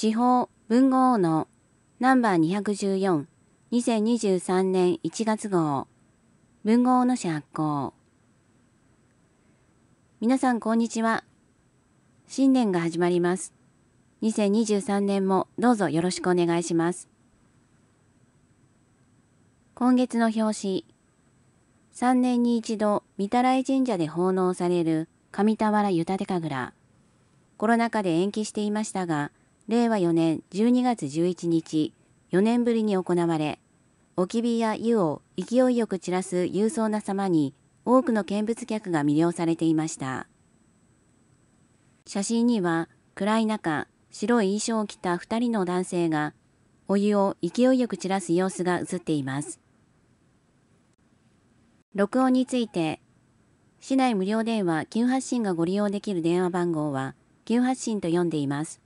司法文豪のナンバー214、2023年1月号、文豪の社発行。皆さんこんにちは。新年が始まります。2023年もどうぞよろしくお願いします。今月の表紙、3年に一度御手洗神社で奉納される上俵湯立神楽。コロナ禍で延期していましたが、令和4年12月11日、4年ぶりに行われ、おき火や湯を勢いよく散らす勇壮な様に多くの見物客が魅了されていました。写真には暗い中、白い衣装を着た2人の男性がお湯を勢いよく散らす様子が映っています。録音について、市内無料電話急発信がご利用できる電話番号は急発信と読んでいます。